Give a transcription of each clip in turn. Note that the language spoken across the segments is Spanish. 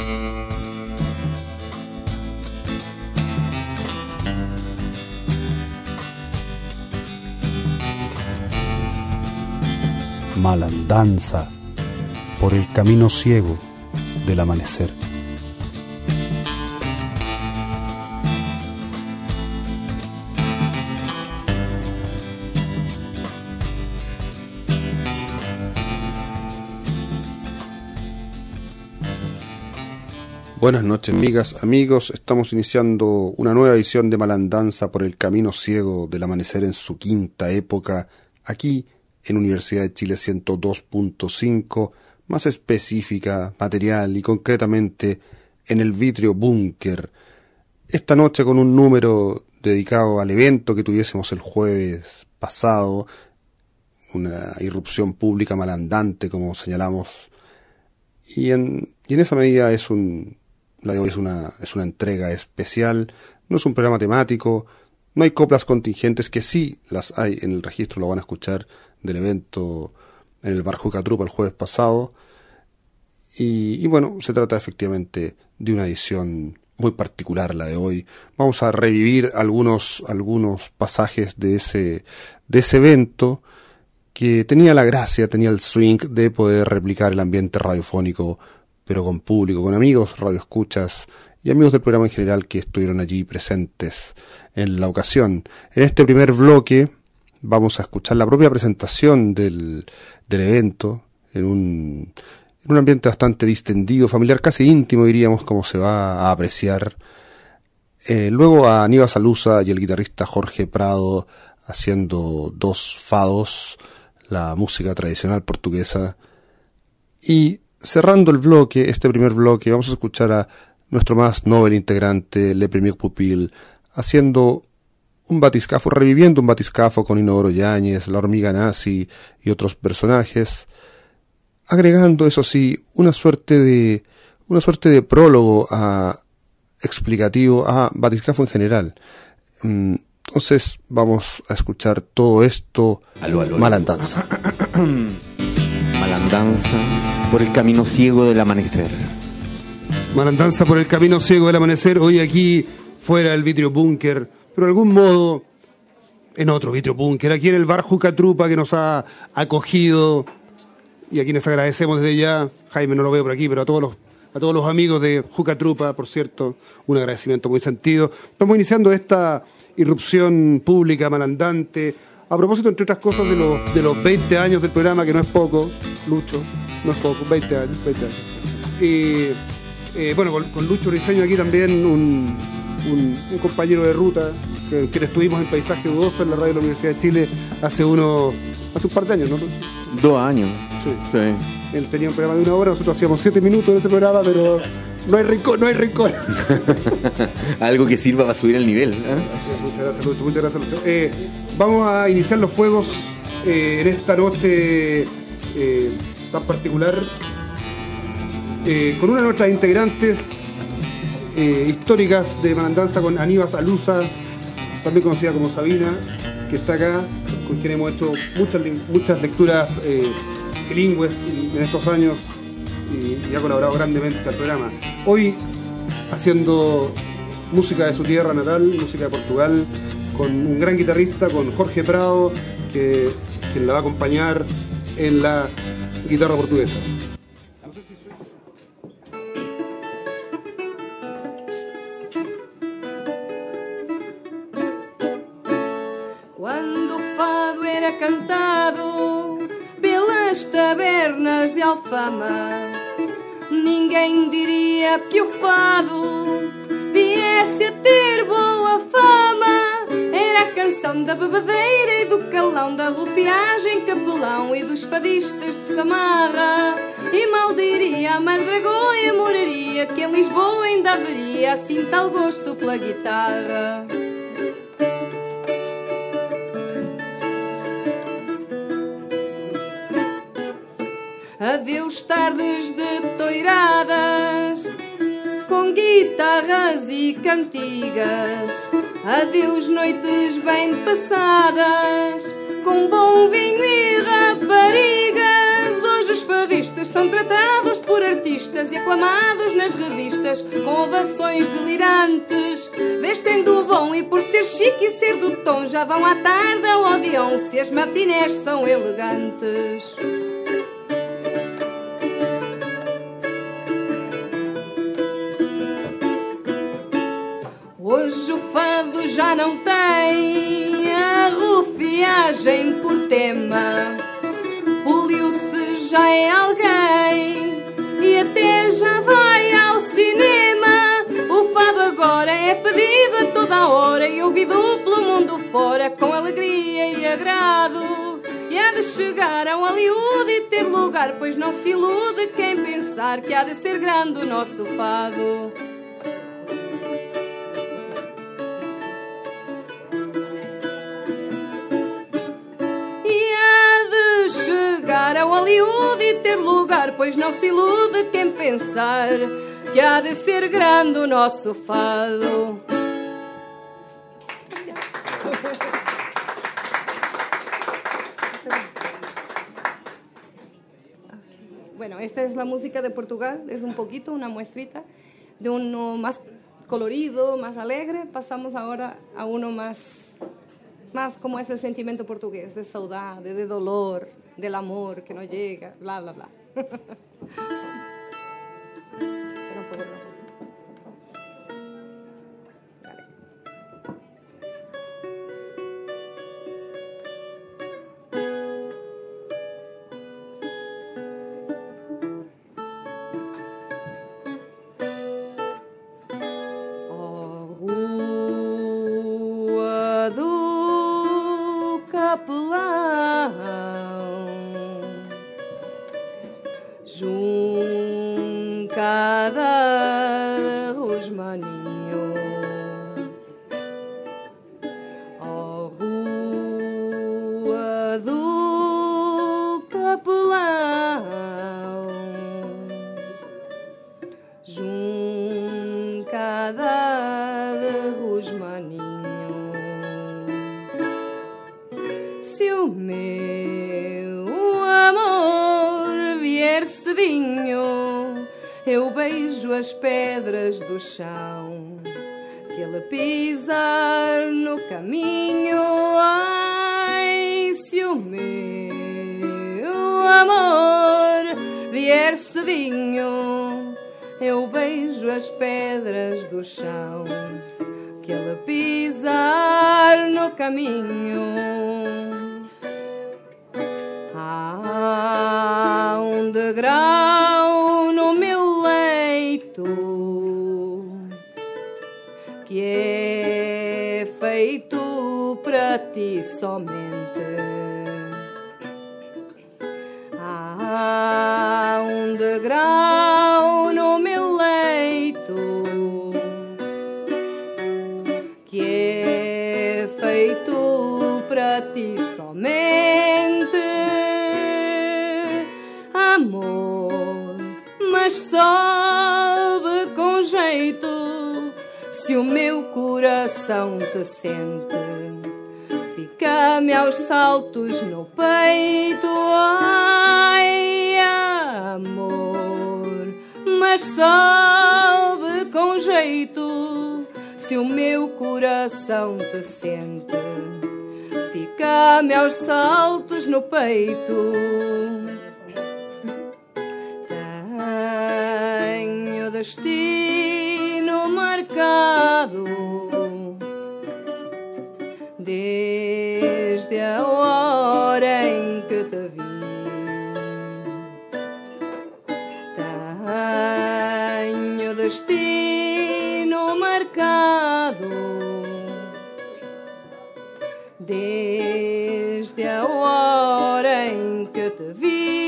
Malandanza por el camino ciego del amanecer. Buenas noches, amigas, amigos. Estamos iniciando una nueva edición de Malandanza por el camino ciego del amanecer en su quinta época, aquí en Universidad de Chile 102.5, más específica, material y concretamente en el Vitrio Búnker. Esta noche con un número dedicado al evento que tuviésemos el jueves pasado, una irrupción pública malandante, como señalamos, y en esa medida la de hoy es una entrega especial. No es un programa temático, no hay coplas contingentes, que sí las hay en el registro, lo van a escuchar, del evento en el bar Jucatrupa el jueves pasado. Y bueno, se trata efectivamente de una edición muy particular, la de hoy. Vamos a revivir algunos pasajes de ese evento, que tenía la gracia, tenía el swing de poder replicar el ambiente radiofónico, pero con público, con amigos, radioescuchas y amigos del programa en general que estuvieron allí presentes en la ocasión. En este primer bloque vamos a escuchar la propia presentación del evento en un ambiente bastante distendido, familiar, casi íntimo, diríamos, como se va a apreciar. Luego a Aníbal Salusa y el guitarrista Jorge Prado haciendo dos fados, la música tradicional portuguesa. Y cerrando el bloque, este primer bloque, vamos a escuchar a nuestro más noble integrante, Le Premier Pupil, haciendo un batiscafo, reviviendo un batiscafo con Inodoro Yáñez, la hormiga nazi y otros personajes, agregando, eso sí, una suerte de prólogo explicativo a batiscafo en general. Entonces vamos a escuchar todo esto. Malandanza. Malandanza por el camino ciego del amanecer. Malandanza por el camino ciego del amanecer, hoy aquí fuera del Vitrio Búnker, pero de algún modo en otro Vitrio Búnker, aquí en el bar Jucatrupa, que nos ha acogido y a quienes agradecemos desde ya. Jaime no lo veo por aquí, pero a todos los amigos de Jucatrupa, por cierto, un agradecimiento muy sentido. Estamos iniciando esta irrupción pública malandante a propósito, entre otras cosas, de los 20 años del programa, que no es poco, Lucho, no es poco, 20 años. Y bueno, con Lucho Briceño aquí también, un compañero de ruta, que estuvimos en Paisaje Dudoso en la radio de la Universidad de Chile hace un par de años, ¿no, Lucho? 2 años. Sí. Él tenía un programa de 1 hora, nosotros hacíamos 7 minutos de ese programa, pero no hay rincón. Algo que sirva para subir el nivel, ¿eh? Muchas gracias, Lucho. Vamos a iniciar los fuegos en esta noche tan particular con una de nuestras integrantes históricas de Malandanza, con Aníbal Salusa, también conocida como Sabina, que está acá, con quien hemos hecho muchas lecturas bilingües en estos años y ha colaborado grandemente al programa. Hoy haciendo música de su tierra natal, música de Portugal, con un gran guitarrista, con Jorge Prado, quien la va a acompañar en la guitarra portuguesa. Quando o fado era cantado pelas tabernas de Alfama, ninguém diria que o fado viesse a ter boa fama. Era a canção da bebedeira e do calão, da rufiagem capelão e dos fadistas de Samarra. E mal diria a mandragoa moraria que em Lisboa ainda haveria assim tal gosto pela guitarra. Adeus tardes de toiradas com guitarras e cantigas, adeus noites bem passadas com bom vinho e raparigas. Hoje os fadistas são tratados por artistas e aclamados nas revistas, com ovações delirantes, vestem do bom e por ser chique e ser do tom, já vão à tarde ao Odeon se as matinés são elegantes. Hoje o fado já não tem a rufiagem por tema, Poliu-se já é alguém e até já vai ao cinema. O fado agora é pedido a toda a hora e ouvido pelo mundo fora com alegria e agrado. E há de chegar a Hollywood e ter lugar, pois não se ilude quem pensar que há de ser grande o nosso fado. A Hollywood e ter lugar, pois não se ilude quem pensar que há de ser grande o nosso fado. Bueno, esta es la música de Portugal, es un poquito, una muestrita de uno más colorido, más alegre. Pasamos ahora a uno más como ese sentimiento portugués, de saudade, de dolor, del amor que no llega, bla, bla, bla. Juncada Rosmaninho, ó Rua do Capelão, Juncada Rosmaninho, se o meu amor vier cedinho, eu beijo as pedras do chão que ele pisar no caminho. Ai, se o meu amor vier cedinho, eu beijo as pedras do chão que ele pisar no caminho. Há um degrau no meu leito que é feito para ti somente. Há um degrau no meu leito que é feito para ti somente. Amor, mas sobe com jeito se o meu coração te sente. Fica-me aos saltos no peito. Ai, amor, mas sobe com jeito se o meu coração te sente. Fica-me aos saltos no peito. Tenho destino marcado desde a hora em que te vi. Tenho destino marcado desde a hora em que te vi.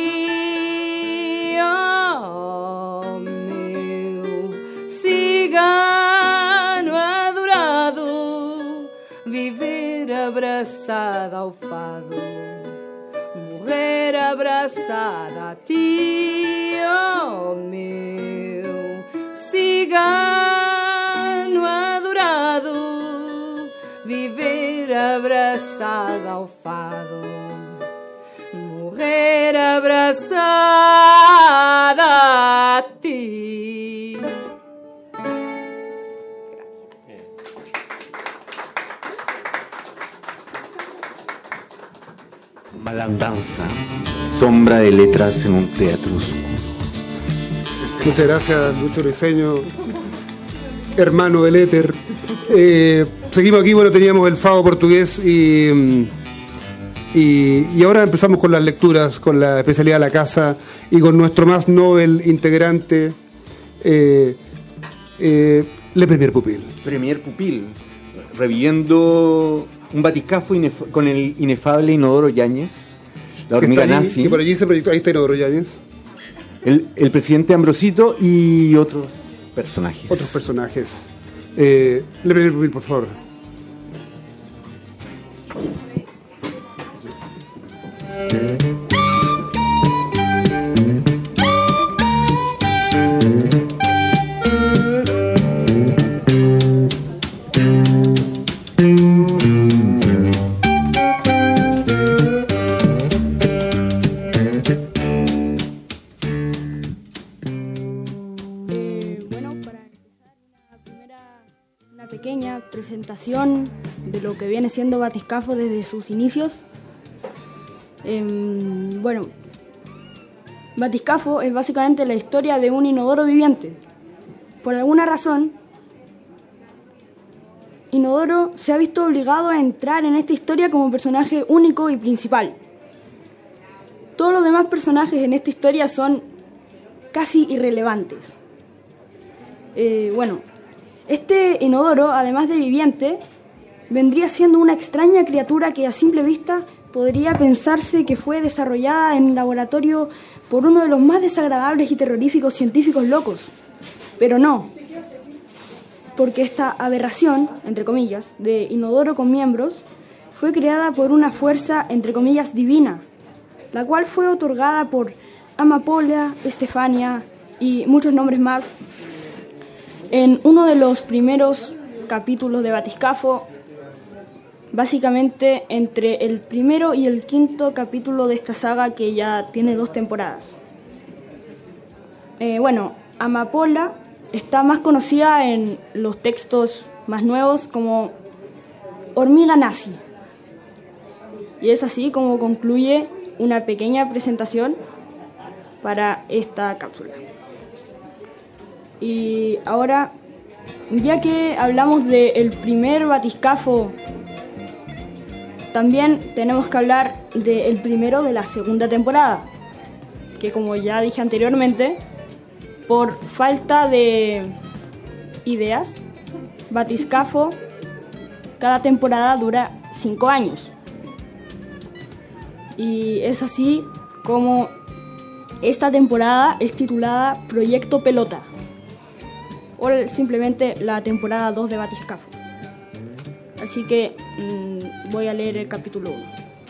Oh, meu cigano adorado, viver abraçada ao fado, morrer abraçada a ti. Oh, meu cigano adorado, viver abraçada ao fado, morrer abraçada a Malandanza, sombra de letras en un teatro oscuro. Muchas gracias, Lucho Briceño, hermano del éter. Seguimos aquí, bueno, teníamos el fado portugués y ahora empezamos con las lecturas, con la especialidad de la casa y con nuestro más novel integrante, Le Premier Pupil. Premier Pupil, reviviendo un batiscafo con el inefable Inodoro Yáñez, la hormiga nazi. Y por allí se proyectó, ahí está Inodoro Yáñez. El presidente Ambrosito y otros personajes. Le Premier Pupil, por favor. Presentación de lo que viene siendo Batiscafo desde sus inicios. Bueno, Batiscafo es básicamente la historia de un inodoro viviente. Por alguna razón, Inodoro se ha visto obligado a entrar en esta historia como personaje único y principal. Todos los demás personajes en esta historia son casi irrelevantes. Este inodoro, además de viviente, vendría siendo una extraña criatura que a simple vista podría pensarse que fue desarrollada en un laboratorio por uno de los más desagradables y terroríficos científicos locos. Pero no, porque esta aberración, entre comillas, de inodoro con miembros, fue creada por una fuerza, entre comillas, divina, la cual fue otorgada por Amapola, Estefania y muchos nombres más. En uno de los primeros capítulos de Batiscafo, básicamente entre el primero y el quinto capítulo de esta saga, que ya tiene 2 temporadas. Amapola está más conocida en los textos más nuevos como hormiga nazi. Y es así como concluye una pequeña presentación para esta cápsula. Y ahora, ya que hablamos del primer Batiscafo, también tenemos que hablar del primero de la segunda temporada, que como ya dije anteriormente, por falta de ideas, Batiscafo cada temporada dura 5 años. Y es así como esta temporada es titulada Proyecto Pelota, o simplemente la temporada 2 de Batiscafo. Así que voy a leer el capítulo 1.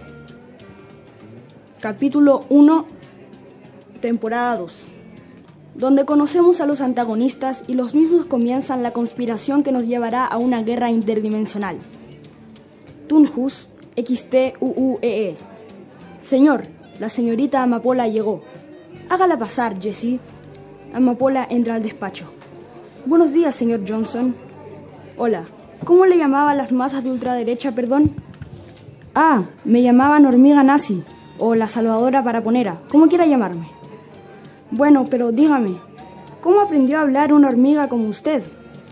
Capítulo 1, temporada 2, donde conocemos a los antagonistas y los mismos comienzan la conspiración que nos llevará a una guerra interdimensional. Tunhus, XTUUEE. Señor, la señorita Amapola llegó. Hágala pasar, Jessie. Amapola entra al despacho. Buenos días, señor Johnson. Hola. ¿Cómo le llamaban las masas de ultraderecha, perdón? Ah, me llamaban hormiga nazi, o la salvadora paraponera, como quiera llamarme. Bueno, pero dígame, ¿cómo aprendió a hablar una hormiga como usted?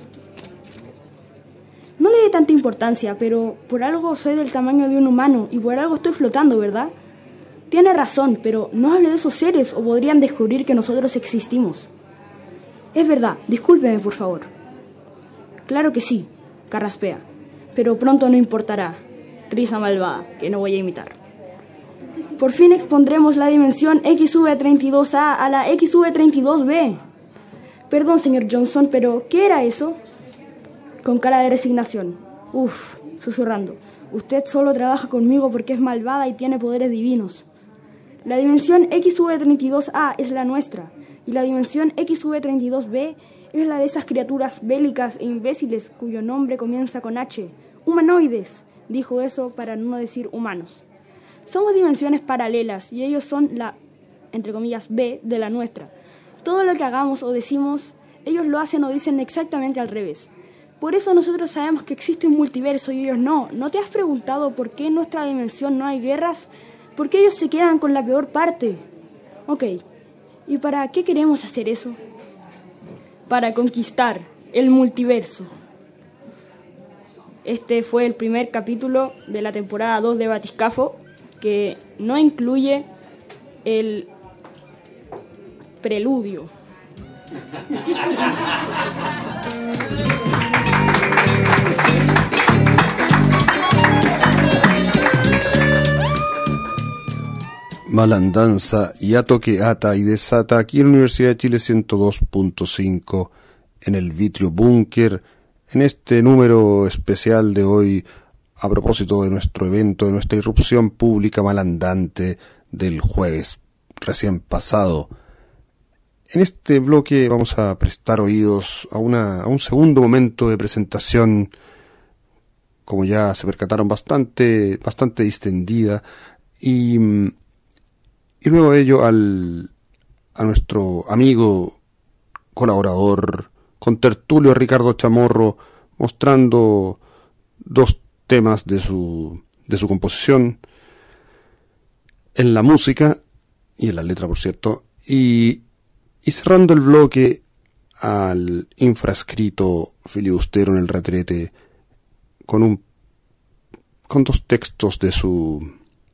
No le dé tanta importancia, pero por algo soy del tamaño de un humano y por algo estoy flotando, ¿verdad? Tiene razón, pero no hable de esos seres o podrían descubrir que nosotros existimos. Es verdad, discúlpeme, por favor. Claro que sí, carraspea, pero pronto no importará. Risa malvada, que no voy a imitar. Por fin expondremos la dimensión XV32A a la XV32B. Perdón, señor Johnson, pero ¿qué era eso? Con cara de resignación. Susurrando. Usted solo trabaja conmigo porque es malvada y tiene poderes divinos. La dimensión XV32A es la nuestra, y la dimensión XV32B es la de esas criaturas bélicas e imbéciles cuyo nombre comienza con H. Humanoides. Dijo eso para no decir humanos. Somos dimensiones paralelas y ellos son la, entre comillas, B de la nuestra. Todo lo que hagamos o decimos, ellos lo hacen o dicen exactamente al revés. Por eso nosotros sabemos que existe un multiverso y ellos no. ¿No te has preguntado por qué en nuestra dimensión no hay guerras? ¿Por qué ellos se quedan con la peor parte? Ok, ¿y para qué queremos hacer eso? Para conquistar el multiverso. Este fue el primer capítulo de la temporada 2 de Batiscafo, que no incluye el preludio. Malandanza y Ato que ata y desata aquí en la Universidad de Chile 102.5 en el Vitrio Búnker, en este número especial de hoy a propósito de nuestro evento, de nuestra irrupción pública malandante del jueves recién pasado. En este bloque vamos a prestar oídos a un segundo momento de presentación, como ya se percataron, bastante distendida, y luego de ello a nuestro amigo, colaborador, contertulio Ricardo Chamorro, mostrando dos temas de su composición, en la música y en la letra, por cierto, y cerrando el bloque al infrascrito filibustero en el retrete con dos textos de su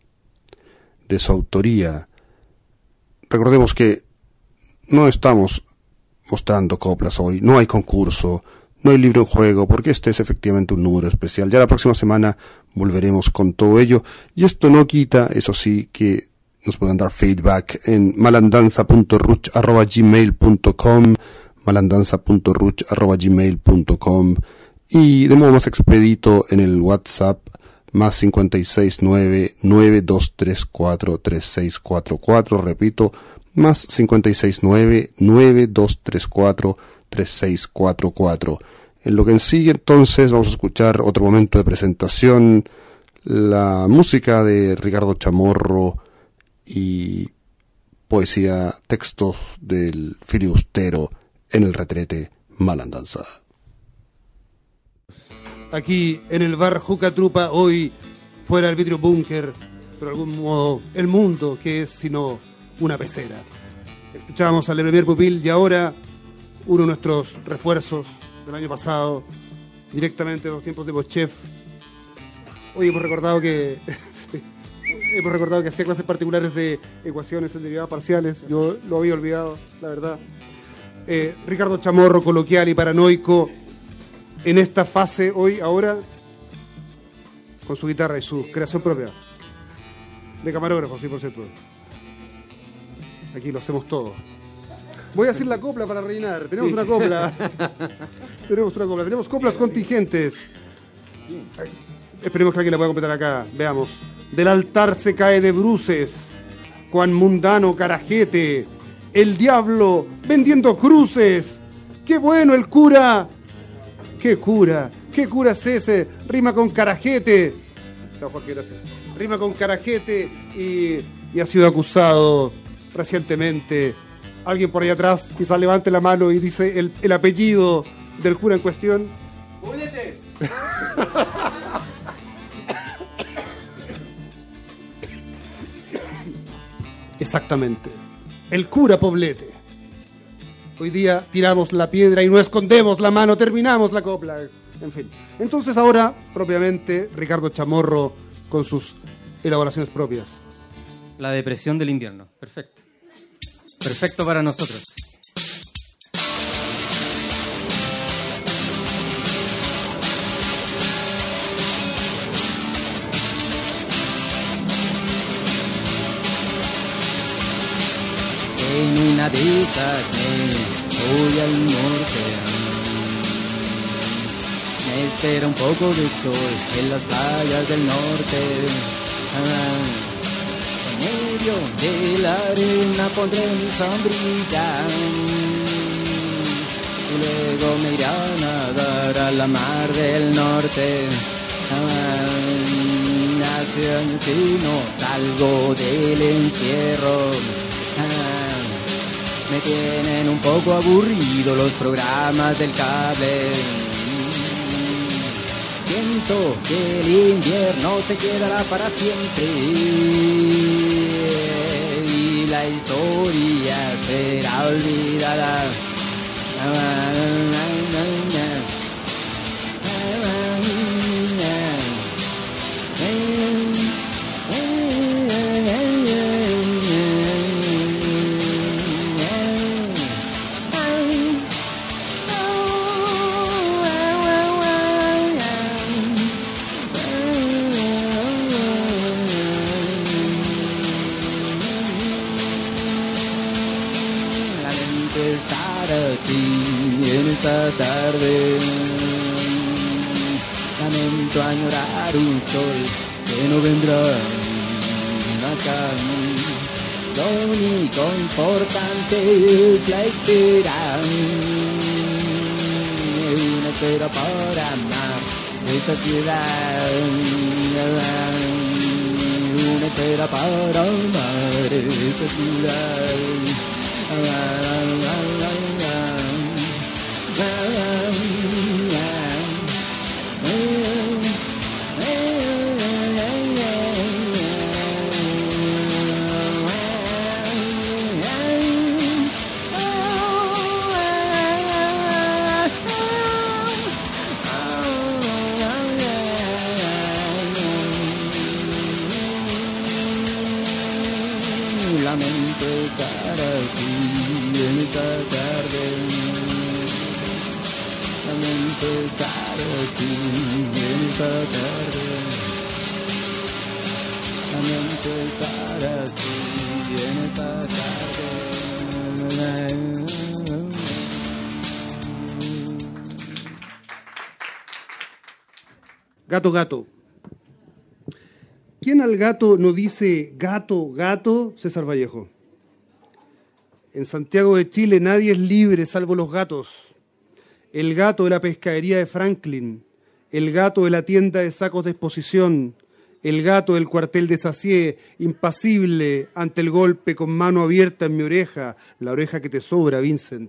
autoría. Recordemos que no estamos mostrando coplas hoy, no hay concurso, no hay libro en juego, porque este es efectivamente un número especial. Ya la próxima semana volveremos con todo ello, y esto no quita, eso sí, que nos puedan dar feedback en malandanza.ruch@gmail.com, malandanza.ruch@gmail.com, y de modo más expedito en el WhatsApp más 569-9234-3644, repito, más 569-9234-3644. En lo que sigue entonces vamos a escuchar otro momento de presentación, la música de Ricardo Chamorro y poesía, textos del filibustero en el retrete Malandanza. Aquí en el bar Juca Trupa, hoy fuera del Vitrio Búnker, pero de algún modo el mundo, que es sino una pecera. Escuchábamos al Premier Pupil y ahora uno de nuestros refuerzos del año pasado, directamente de los tiempos de Bochef. Hoy hemos recordado que hacía clases particulares de ecuaciones en derivadas parciales. Yo lo había olvidado, la verdad. Ricardo Chamorro, coloquial y paranoico, en esta fase hoy, ahora, con su guitarra y su creación propia. De camarógrafo, sí, por cierto. Aquí lo hacemos todo. Voy a hacer la copla para rellenar. Tenemos una copla. Tenemos coplas contingentes. Esperemos que alguien la pueda completar acá. Veamos. Del altar se cae de bruces, cuan mundano carajete, el diablo vendiendo cruces. ¡Qué bueno el cura! ¡Qué cura es ese! Rima con carajete. Chao, Jorge, gracias. Rima con carajete y ha sido acusado recientemente. Alguien por ahí atrás quizás levante la mano y dice el apellido del cura en cuestión. ¡Poblete! Exactamente. El cura Poblete. Hoy día tiramos la piedra y no escondemos la mano, terminamos la copla. En fin. Entonces ahora, propiamente, Ricardo Chamorro con sus elaboraciones propias. La depresión del invierno. Perfecto. Perfecto para nosotros. En una de esas voy al norte. Me espera un poco de sol en las playas del norte. En medio de la arena pondré mi sombrilla. Y luego me iré a nadar a la mar del norte. Hace años que no salgo del encierro. Me tienen un poco aburrido los programas del cable. siento que el invierno se quedará para siempre y la historia será olvidada. Esta tarde lamento añorar un sol que no vendrá acá. Lo único importante es la espera, una espera para amar esta ciudad, una espera para amar esta ciudad. Lamento estar aquí en esta tarde. Lamento estar aquí en esta tarde. Lamento estar aquí en esta tarde. Gato, gato. ¿Quién al gato no dice gato, gato? César Vallejo. En Santiago de Chile nadie es libre salvo los gatos. El gato de la pescadería de Franklin, el gato de la tienda de sacos de exposición, el gato del cuartel de Sacié, impasible ante el golpe con mano abierta en mi oreja, la oreja que te sobra, Vincent.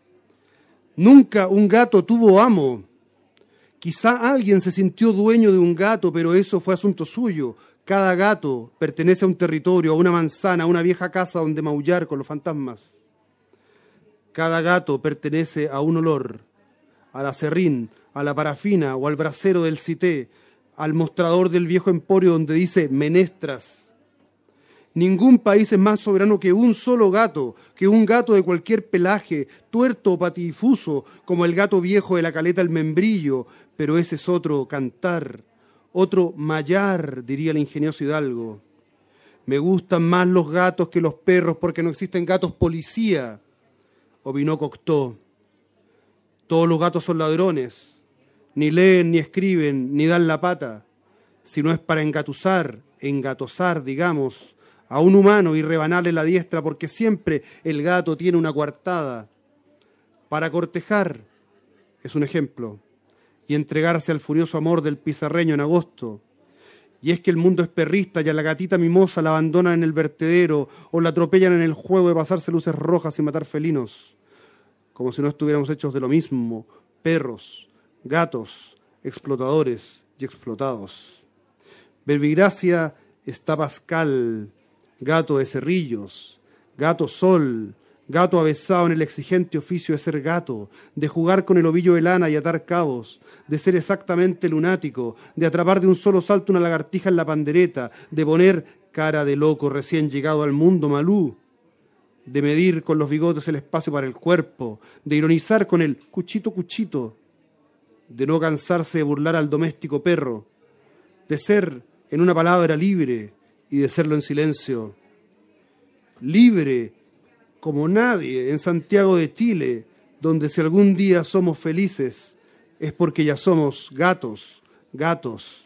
Nunca un gato tuvo amo. Quizá alguien se sintió dueño de un gato, pero eso fue asunto suyo. Cada gato pertenece a un territorio, a una manzana, a una vieja casa donde maullar con los fantasmas. Cada gato pertenece a un olor, al acerrín, a la parafina o al brasero del cité, al mostrador del viejo emporio donde dice menestras. Ningún país es más soberano que un solo gato, que un gato de cualquier pelaje, tuerto o patidifuso, como el gato viejo de la caleta El Membrillo, pero ese es otro cantar. Otro mayar, diría el ingenioso Hidalgo. Me gustan más los gatos que los perros porque no existen gatos policía, opinó Cocteau. Todos los gatos son ladrones, ni leen, ni escriben, ni dan la pata. Si no es para engatosar, digamos, a un humano y rebanarle la diestra porque siempre el gato tiene una coartada. Para cortejar, es un ejemplo. Y entregarse al furioso amor del pizarreño en agosto. Y es que el mundo es perrista y a la gatita mimosa la abandonan en el vertedero o la atropellan en el juego de pasarse luces rojas y matar felinos. Como si no estuviéramos hechos de lo mismo, perros, gatos, explotadores y explotados. Verbigracia está Pascal, gato de Cerrillos, gato Sol, gato avesado en el exigente oficio de ser gato, de jugar con el ovillo de lana y atar cabos, de ser exactamente lunático, de atrapar de un solo salto una lagartija en la pandereta, de poner cara de loco recién llegado al mundo malú, de medir con los bigotes el espacio para el cuerpo, de ironizar con el cuchito, de no cansarse de burlar al doméstico perro, de ser, en una palabra, libre y de serlo en silencio. Libre como nadie en Santiago de Chile, donde si algún día somos felices es porque ya somos gatos, gatos.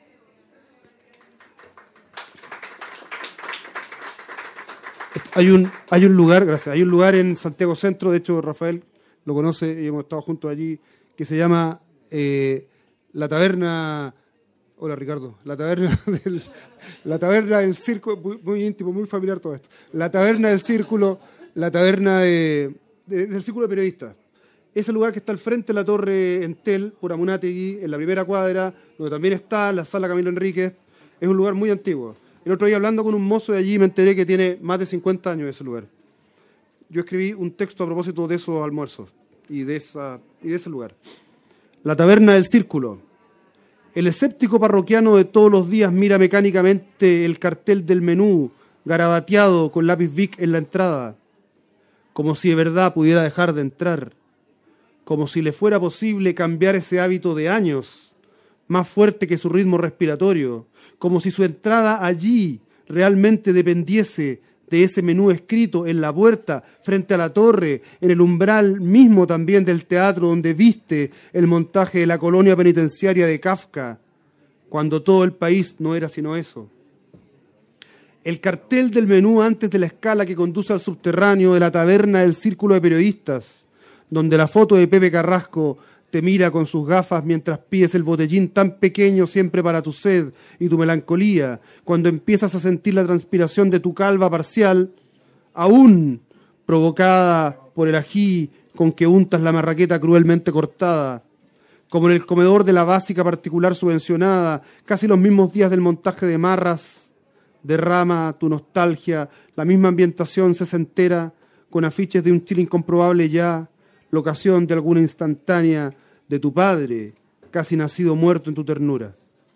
Hay un lugar, gracias, hay un lugar en Santiago Centro, de hecho Rafael lo conoce y hemos estado juntos allí, que se llama la taberna. Hola Ricardo, la taberna del círculo, muy íntimo, muy familiar todo esto. La taberna del círculo, la taberna del círculo de periodistas. ese lugar que está al frente de la torre Entel, por Amunátegui, en la primera cuadra, donde también está la sala Camilo Enríquez, es un lugar muy antiguo. El otro día hablando con un mozo de allí me enteré que tiene más de 50 años ese lugar. Yo escribí un texto a propósito de esos almuerzos y de ese lugar. La taberna del Círculo. El escéptico parroquiano de todos los días mira mecánicamente el cartel del menú, garabateado con lápiz Bic en la entrada, como si de verdad pudiera dejar de entrar, como si le fuera posible cambiar ese hábito de años, más fuerte que su ritmo respiratorio, como si su entrada allí realmente dependiese de ese menú escrito en la puerta, frente a la torre, en el umbral mismo también del teatro donde viste el montaje de la colonia penitenciaria de Kafka, cuando todo el país no era sino eso. El cartel del menú antes de la escala que conduce al subterráneo de la taberna del Círculo de Periodistas, donde la foto de Pepe Carrasco te mira con sus gafas mientras pides el botellín tan pequeño siempre para tu sed y tu melancolía, cuando empiezas a sentir la transpiración de tu calva parcial, aún provocada por el ají con que untas la marraqueta cruelmente cortada, como en el comedor de la básica particular subvencionada, casi los mismos días del montaje de Marras, derrama tu nostalgia, la misma ambientación sesentera, con afiches de un Chile incomprobable ya, locación de alguna instantánea de tu padre, casi nacido muerto en tu ternura.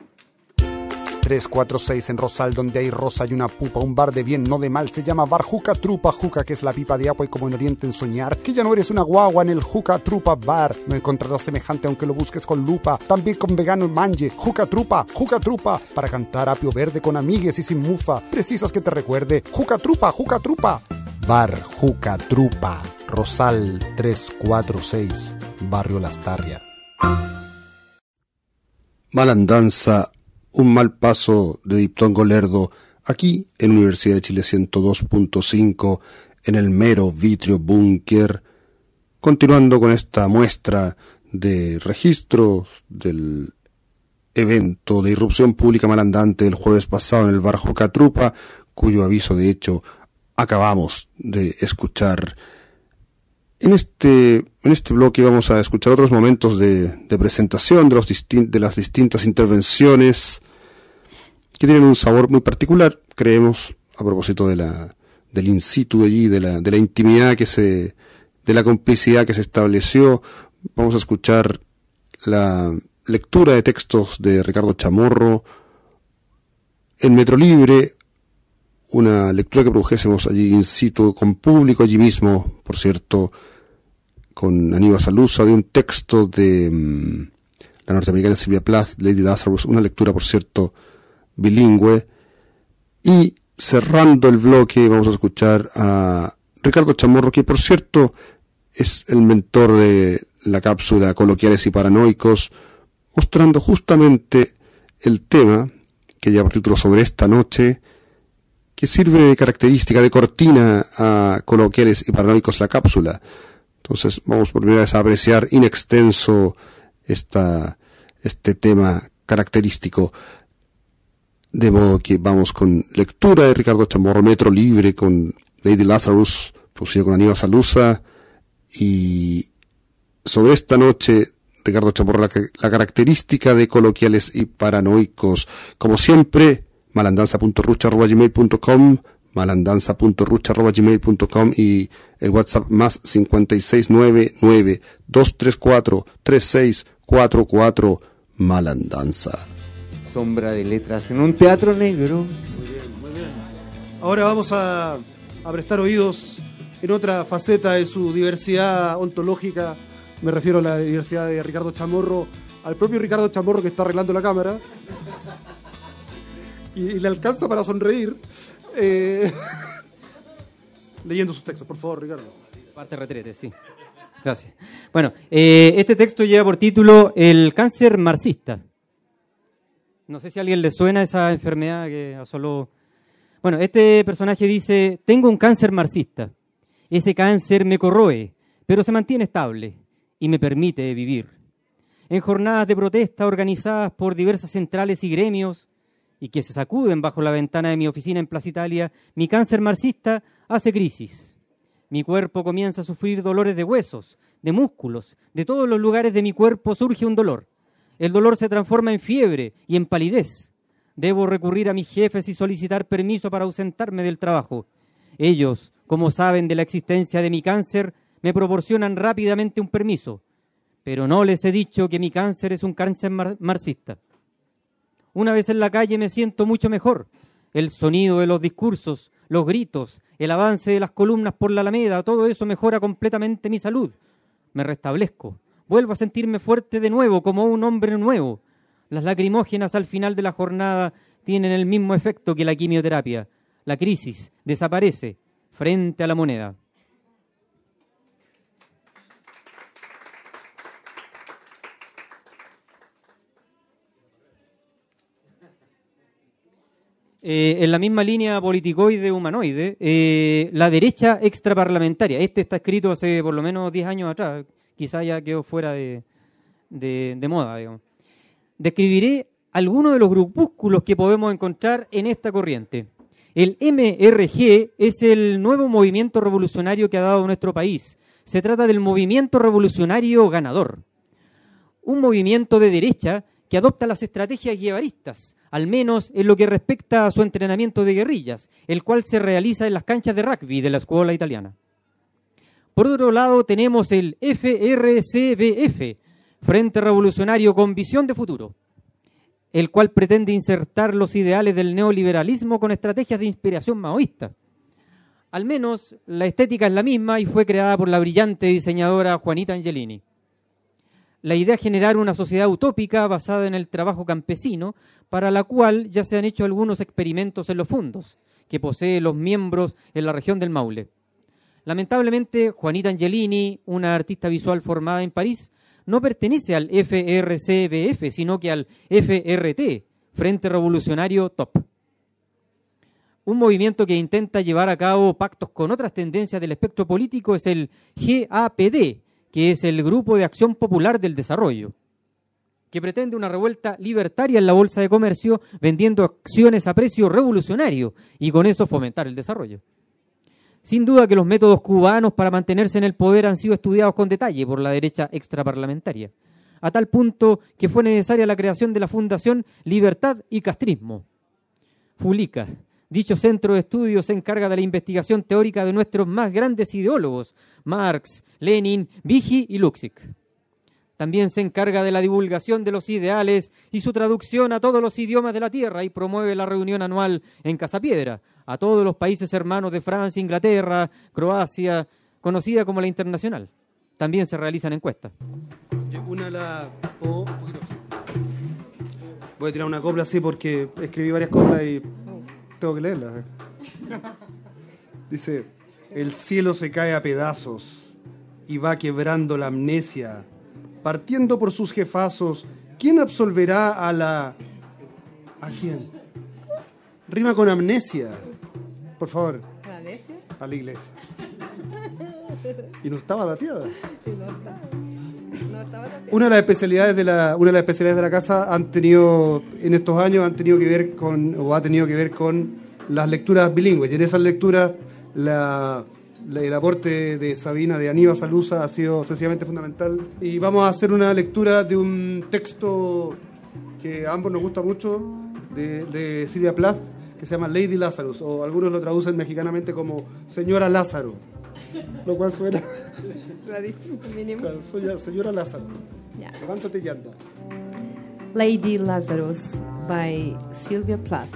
346 en Rosal, donde hay rosa y una pupa, un bar de bien, no de mal, se llama Bar Juca Trupa, Juca que es la pipa de agua y como en Oriente en soñar, que ya no eres una guagua en el Juca Trupa Bar, no encontrarás semejante aunque lo busques con lupa, también con vegano y manje, Juca Trupa, para cantar apio verde con amigues y sin mufa, precisas que te recuerde, Juca Trupa, Bar Juca Trupa, Rosal 346, Barrio Lastarria. Malandanza, un mal paso de Diptongo Lerdo, aquí en Universidad de Chile 102.5, en el mero Vitrio Búnker, continuando con esta muestra de registros del evento de irrupción pública malandante del jueves pasado en el bar Juca Trupa, cuyo aviso de hecho acabamos de escuchar. En este bloque vamos a escuchar otros momentos de presentación de las distintas intervenciones que tienen un sabor muy particular, creemos, a propósito del in situ allí, de la intimidad de la complicidad que se estableció. Vamos a escuchar la lectura de textos de Ricardo Chamorro en Metro Libre, una lectura que produjésemos allí in situ, con público allí mismo, por cierto, con Aníbal Salusa, de un texto de la norteamericana Sylvia Plath, Lady Lazarus, una lectura, por cierto, bilingüe. Y cerrando el bloque vamos a escuchar a Ricardo Chamorro, que por cierto es el mentor de la cápsula Coloquiales y Paranoicos, mostrando justamente el tema que lleva por título Sobre esta noche, que sirve de característica, de cortina a Coloquiales y Paranoicos, la cápsula. Entonces vamos por primera vez a apreciar in extenso este tema característico. De modo que vamos con lectura de Ricardo Chamorro, Metro Libre, con Lady Lazarus, producido con Aníbal Salusa, y Sobre esta noche, Ricardo Chamorro, la característica de Coloquiales y Paranoicos. Como siempre, malandanza.rucha@gmail.com, malandanza.rucha@gmail.com y el WhatsApp más 569-234-3644, Malandanza. Sombra de letras en un teatro negro. Muy bien, muy bien. Ahora vamos a prestar oídos en otra faceta de su diversidad ontológica. Me refiero a la diversidad de Ricardo Chamorro, al propio Ricardo Chamorro, que está arreglando la cámara y le alcanza para sonreír leyendo sus textos. Por favor, Ricardo. Parte retrete, sí. Gracias. Bueno, este texto lleva por título El cáncer marxista. No sé si a alguien le suena esa enfermedad que asoló. Bueno, este personaje dice: tengo un cáncer marxista. Ese cáncer me corroe, pero se mantiene estable y me permite vivir. En jornadas de protesta organizadas por diversas centrales y gremios y que se sacuden bajo la ventana de mi oficina en Plaza Italia, mi cáncer marxista hace crisis. Mi cuerpo comienza a sufrir dolores de huesos, de músculos, de todos los lugares de mi cuerpo surge un dolor. El dolor se transforma en fiebre y en palidez. Debo recurrir a mis jefes y solicitar permiso para ausentarme del trabajo. Ellos, como saben de la existencia de mi cáncer, me proporcionan rápidamente un permiso. Pero no les he dicho que mi cáncer es un cáncer marxista. Una vez en la calle me siento mucho mejor. El sonido de los discursos, los gritos, el avance de las columnas por la Alameda, todo eso mejora completamente mi salud. Me restablezco. Vuelvo a sentirme fuerte de nuevo, como un hombre nuevo. Las lacrimógenas al final de la jornada tienen el mismo efecto que la quimioterapia. La crisis desaparece frente a la moneda. En la misma línea politicoide humanoide, la derecha extraparlamentaria. Este está escrito hace por lo menos 10 años atrás, quizá ya quedó fuera de moda, digamos. Describiré algunos de los grupúsculos que podemos encontrar en esta corriente. El MRG es el nuevo movimiento revolucionario que ha dado nuestro país. Se trata del movimiento revolucionario ganador. Un movimiento de derecha que adopta las estrategias guevaristas, al menos en lo que respecta a su entrenamiento de guerrillas, el cual se realiza en las canchas de rugby de la escuela italiana. Por otro lado tenemos el FRCBF, Frente Revolucionario con Visión de Futuro, el cual pretende insertar los ideales del neoliberalismo con estrategias de inspiración maoísta. Al menos la estética es la misma y fue creada por la brillante diseñadora Juanita Angelini. La idea es generar una sociedad utópica basada en el trabajo campesino, para la cual ya se han hecho algunos experimentos en los fondos que poseen los miembros en la región del Maule. Lamentablemente, Juanita Angelini, una artista visual formada en París, no pertenece al FRCBF, sino que al FRT, Frente Revolucionario Top. Un movimiento que intenta llevar a cabo pactos con otras tendencias del espectro político es el GAPD, que es el Grupo de Acción Popular del Desarrollo, que pretende una revuelta libertaria en la bolsa de comercio, vendiendo acciones a precio revolucionario y con eso fomentar el desarrollo. Sin duda que los métodos cubanos para mantenerse en el poder han sido estudiados con detalle por la derecha extraparlamentaria, a tal punto que fue necesaria la creación de la Fundación Libertad y Castrismo, FULICA. Dicho centro de estudios se encarga de la investigación teórica de nuestros más grandes ideólogos, Marx, Lenin, Vichy y Luksic. También se encarga de la divulgación de los ideales y su traducción a todos los idiomas de la tierra y promueve la reunión anual en Casapiedra a todos los países hermanos de Francia, Inglaterra, Croacia, conocida como la Internacional. También se realizan encuestas. Voy a tirar una copla así porque escribí varias cosas y tengo que leerlas. Dice: el cielo se cae a pedazos y va quebrando la amnesia, partiendo por sus jefazos. ¿Quién absolverá a la... ¿A quién? Rima con amnesia. Por favor. ¿A la iglesia? A la iglesia. Y no estaba dateada. Una de las especialidades de la casa han tenido en estos años ha tenido que ver con las lecturas bilingües, y en esas lecturas el aporte de Sabina, de Aníbal Salusa, ha sido sencillamente fundamental. Y vamos a hacer una lectura de un texto que a ambos nos gusta mucho, de Silvia Plath, que se llama Lady Lazarus, o algunos lo traducen mexicanamente como Señora Lázaro, lo cual suena... Claro, Señora Lázaro. Yeah. Levántate y anda. Lady Lazarus by Sylvia Plath.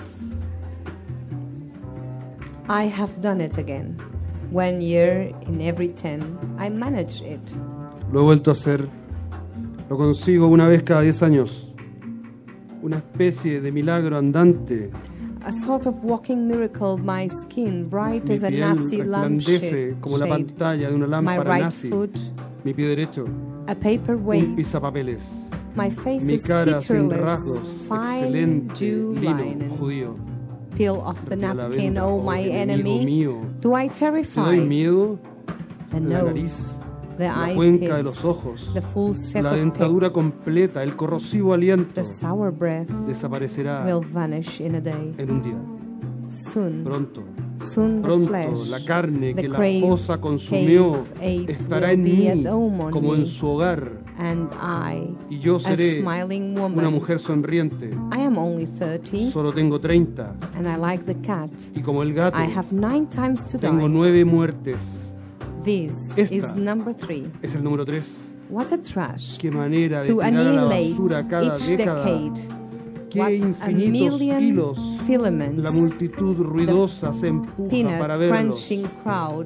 I have done it again. 1 year in every 10, I manage it. Lo he vuelto a hacer. Lo consigo una vez cada 10 años. Una especie de milagro andante. A sort of walking miracle, my skin bright Mi as a piel Nazi resplandece como la pantalla de una my lámpara right nazi. foot, Mi pie derecho, a un paperweight. pisapapeles. My face Mi is cara sin featureless, rasgos, fine excelente Jew lino linen. judío. Peel off the Y a la napkin, venta, oh my enemigo enemy. mío. Do I Te doy terrify? miedo, The la nose, nariz, the la eye cuenca de pits, los ojos, the full set la of dentadura teeth, completa, el corrosivo aliento, the sour breath desaparecerá will vanish in a day. en un día. Soon, Pronto, Soon the Pronto flesh, la carne the que la crave esposa consumió ate estará will en be mí at home on como en me, su hogar, and I, y yo a seré smiling una woman. mujer sonriente. I am only 30, Solo tengo 30, and I like the cat. y como el gato, I have 9 times to tengo die. 9 muertes. This Esta is number 3. Es el número 3. What a trash Qué manera de to tirar a la annihilate basura cada each década. decade. Qué What a infinitos million hilos filaments la multitud ruidosa se empuja peanut para verlos. crunching crowd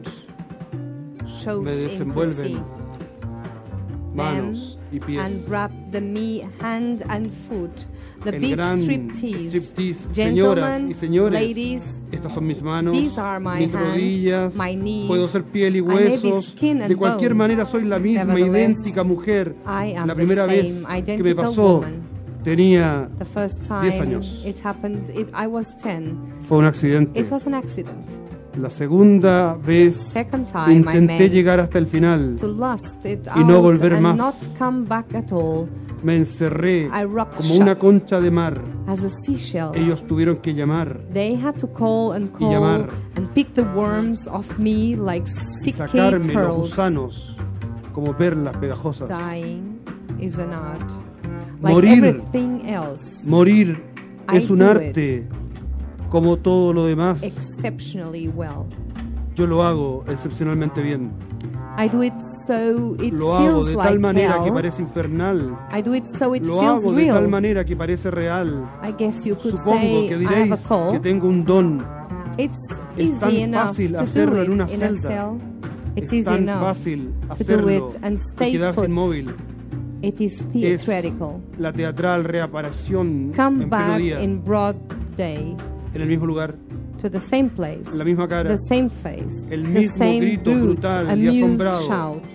shows Me into desenvuelven sea. manos y pies. And wrap the me hand and foot. The El big gran striptease. striptease, señoras Gentlemen, y señores, ladies, estas son mis manos, these are my mis hands, rodillas, my knees. puedo ser piel y I may be huesos, skin and de cualquier bone. manera soy la misma Nevertheless, idéntica mujer. I am La the primera same vez que me identical pasó woman. tenía The first 10 time años. it happened, I was 10. Fue un accidente. It was an accident. La segunda vez Second time I intenté meant llegar hasta el final. to lust it Y no out volver and más. not come back at all. Me encerré I rocked como una shut concha de mar. as a seashell. Ellos tuvieron que llamar They had to call and y call llamar and pick the worms off me like y sickly sacarme los pearls. gusanos como perlas pegajosas. Dying is an art. Like Morir. everything else, Morir I es un do arte como todo lo demás. exceptionally well. Yo lo hago excepcionalmente bien. I do it so it Lo hago feels de like tal manera que hell. parece infernal. I do it so it Lo feels hago de tal real. manera que parece real. I guess you could Supongo say que I diréis have a call. que tengo un don. It's Es tan easy enough fácil to hacerlo do en it una in a celda. cell. It's Es easy tan enough fácil to do hacerlo it and y stay quedarse put. inmóvil. It is Es theatrical. la teatral reaparición Come en pleno back día, in broad day en el mismo lugar, to the same place, la misma cara, the same face, el the mismo same grito brute, brutal y amused asombrado. shout.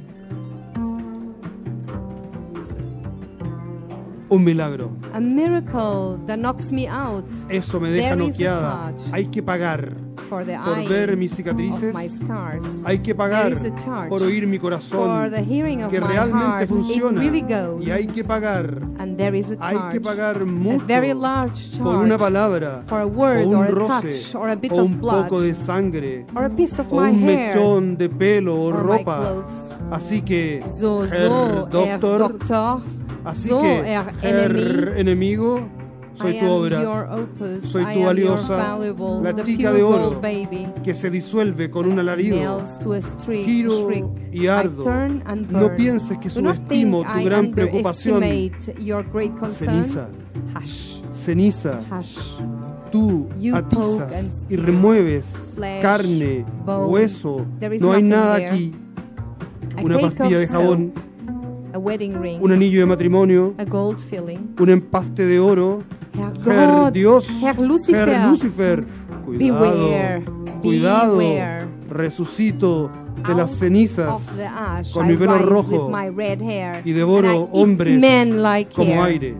un milagro. A miracle that knocks me out Eso me deja There is a noqueada. charge Hay que pagar for the por eye ver mis of cicatrices. my scars. Hay que pagar There is a charge por oír mi for corazón the hearing of que my realmente heart. funciona. It really goes. Y hay que pagar, And there is a hay charge, que pagar a mucho very large por una charge palabra, for a word o un or a roce, touch or a bit o of un blood poco de sangre, or a piece of o my un hair mechón de pelo o or my ropa. clothes. Así que, So, Herr Doctor, Doctor, así so, que, Herr Herr Enemigo, soy I tu am obra, your opus, soy I tu am valiosa, your valuable, la the chica pure de gold oro baby. que se disuelve con un alarido. Nails to a Giro shriek. y ardo. I turn and No burn. pienses que Do not subestimo think tu I gran preocupación. underestimate your great concern. Ceniza, Hush, ceniza, hush. tú You atizas poke and y steal. remueves Flesh, carne, bone. hueso. There is No hay nothing nada there. aquí. A Una cake pastilla of de jabón, soap, a wedding ring, un anillo de matrimonio, a gold filling. un empaste de oro. Herr Herr God, Dios, Herr Lucifer, Herr Lucifer, cuidado, beware, cuidado, beware. resucito de las Out cenizas of the ash con I mi pelo rise rojo with my red hair, y devoro and I eat hombres men like como hair. aire.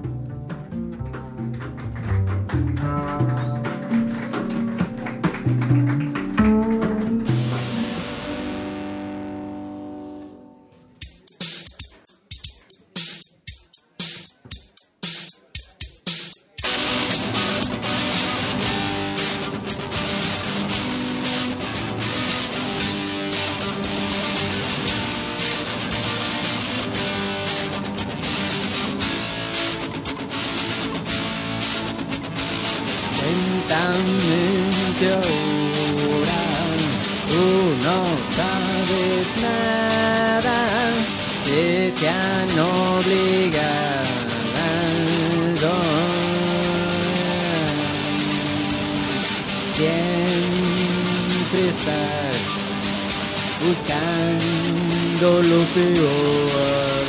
Lentamente ahora tú no sabes nada que te han obligado. Siempre estás buscando lo peor.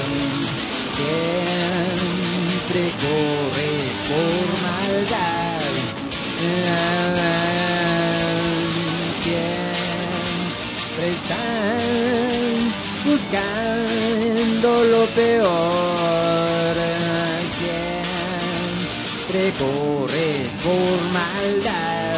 Siempre corres por maldad. Siempre están buscando lo peor. Siempre corres por maldad.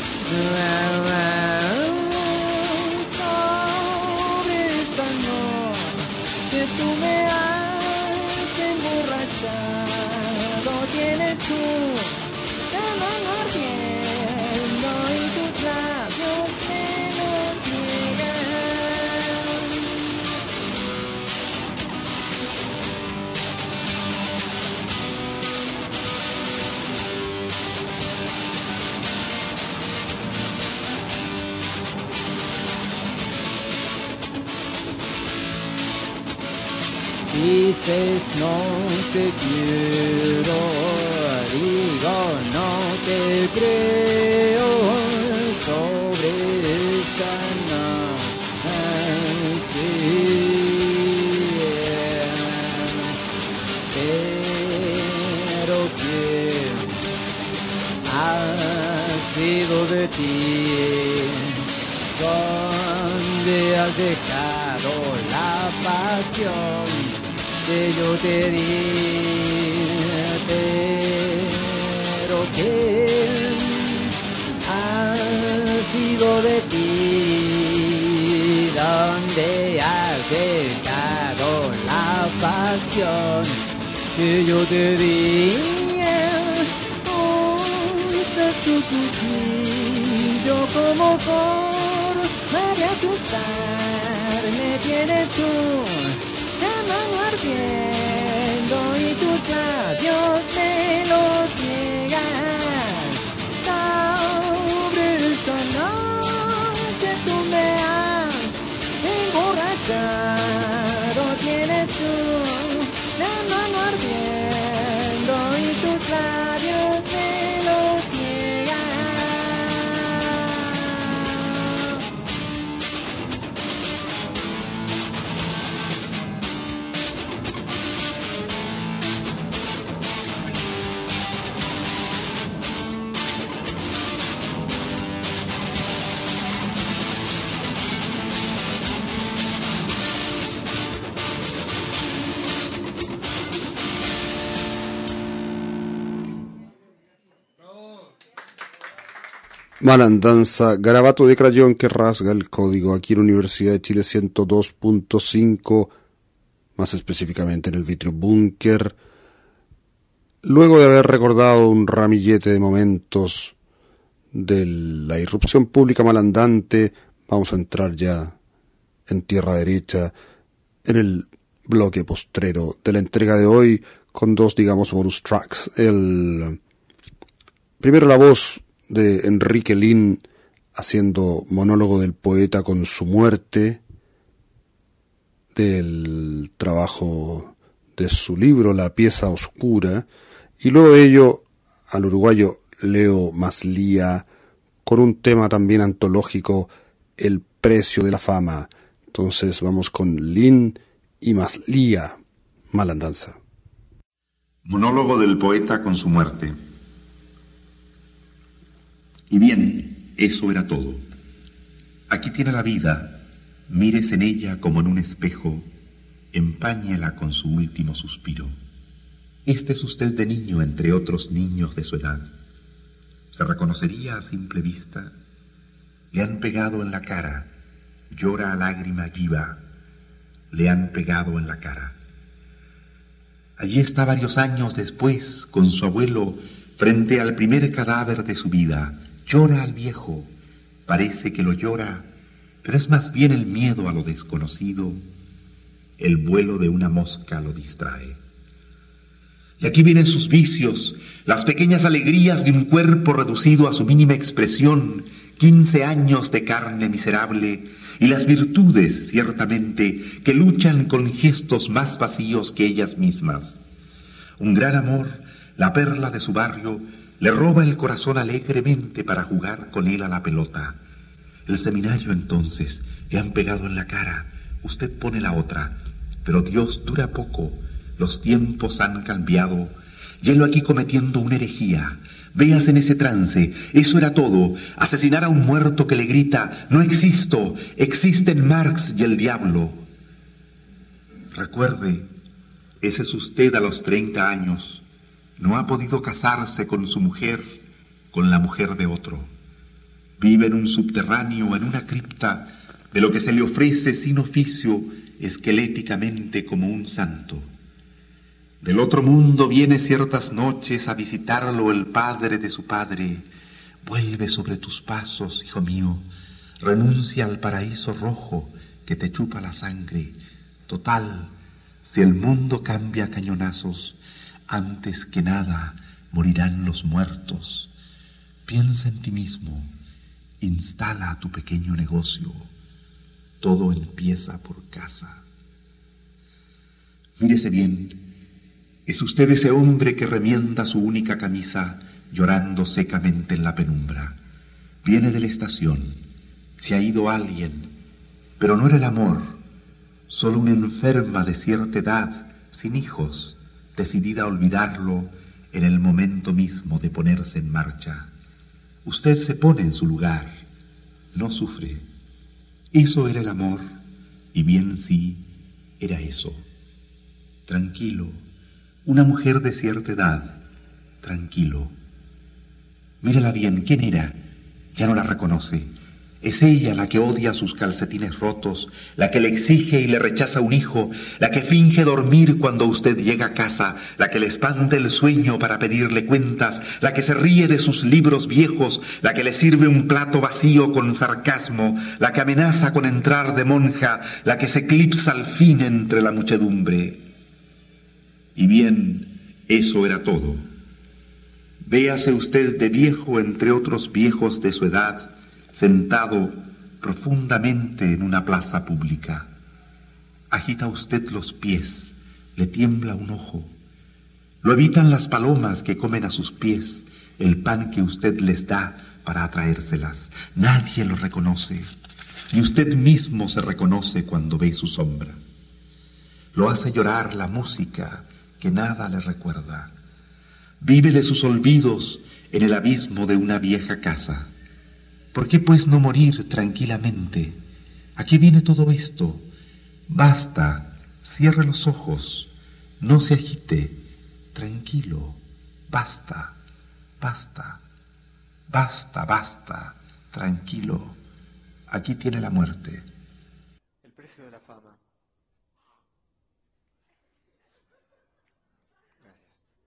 Sobre esta noche que tú me has emborrachado, tienes tú. dices no te quiero, digo no te creo sobre esta noche. Pero ¿quién ha sido de ti? ¿Dónde has dejado la pasión que yo te di? Pero ¿quién ha sido de ti? ¿Dónde has dejado la pasión que yo te di? Usas tu cuchillo como forma de asustar, me tienes tú la mano ardiendo y tus labios me los niegan. Sobre esta noche tú me has emborrachado, tienes tú la mano ardiendo y tus labios me los niegan. Malandanza, garabato de crayón que rasga el código aquí en Universidad de Chile 102.5, más específicamente en el Vitrio Búnker. Luego de haber recordado un ramillete de momentos de la irrupción pública malandante, vamos a entrar ya en tierra derecha en el bloque postrero de la entrega de hoy con dos, digamos, bonus tracks. Primero la voz de Enrique Lin haciendo monólogo del poeta con su muerte, del trabajo de su libro La pieza oscura, y luego de ello al uruguayo Leo Maslía con un tema también antológico, El precio de la fama. Entonces vamos con Lin y Maslía, Malandanza. Monólogo del poeta con su muerte. Y bien, eso era todo. Aquí tiene la vida, mires en ella como en un espejo, empáñela con su último suspiro. Este es usted de niño entre otros niños de su edad. ¿Se reconocería a simple vista? Le han pegado en la cara, llora a lágrima viva, le han pegado en la cara. Allí está varios años después, con su abuelo, frente al primer cadáver de su vida. Llora al viejo, parece que lo llora, pero es más bien el miedo a lo desconocido. El vuelo de una mosca lo distrae. Y aquí vienen sus vicios, las pequeñas alegrías de un cuerpo reducido a su mínima expresión, 15 años de carne miserable, y las virtudes, ciertamente, que luchan con gestos más vacíos que ellas mismas. Un gran amor, la perla de su barrio, le roba el corazón alegremente para jugar con él a la pelota. El seminario entonces, le han pegado en la cara, usted pone la otra, pero Dios dura poco, los tiempos han cambiado, y él aquí cometiendo una herejía. Veas en ese trance, eso era todo, asesinar a un muerto que le grita, no existo, existen Marx y el diablo. Recuerde, ese es usted a los 30 años, no ha podido casarse con su mujer, con la mujer de otro. Vive en un subterráneo, en una cripta, de lo que se le ofrece sin oficio, esqueléticamente como un santo. Del otro mundo viene ciertas noches a visitarlo el padre de su padre. Vuelve sobre tus pasos, hijo mío, renuncia al paraíso rojo que te chupa la sangre. Total, si el mundo cambia a cañonazos, antes que nada morirán los muertos. Piensa en ti mismo, instala tu pequeño negocio. Todo empieza por casa. Mírese bien. Es usted ese hombre que remienda su única camisa llorando secamente en la penumbra. Viene de la estación. Se ha ido alguien, pero no era el amor, solo una enferma de cierta edad, sin hijos, decidida a olvidarlo en el momento mismo de ponerse en marcha. Usted se pone en su lugar, no sufre. Eso era el amor, y bien sí, era eso. Tranquilo, una mujer de cierta edad, tranquilo. Mírala bien, ¿quién era? Ya no la reconoce. Es ella la que odia sus calcetines rotos, la que le exige y le rechaza un hijo, la que finge dormir cuando usted llega a casa, la que le espanta el sueño para pedirle cuentas, la que se ríe de sus libros viejos, la que le sirve un plato vacío con sarcasmo, la que amenaza con entrar de monja, la que se eclipsa al fin entre la muchedumbre. Y bien, eso era todo. Véase usted de viejo entre otros viejos de su edad, sentado profundamente en una plaza pública. Agita usted los pies, le tiembla un ojo. Lo evitan las palomas que comen a sus pies el pan que usted les da para atraérselas. Nadie lo reconoce, y usted mismo se reconoce cuando ve su sombra. Lo hace llorar la música que nada le recuerda. Vive de sus olvidos en el abismo de una vieja casa. ¿Por qué pues no morir tranquilamente? ¿A qué viene todo esto? Basta, cierre los ojos, no se agite, tranquilo, basta, basta, basta, basta, tranquilo. Aquí tiene la muerte. El precio de la fama. Gracias.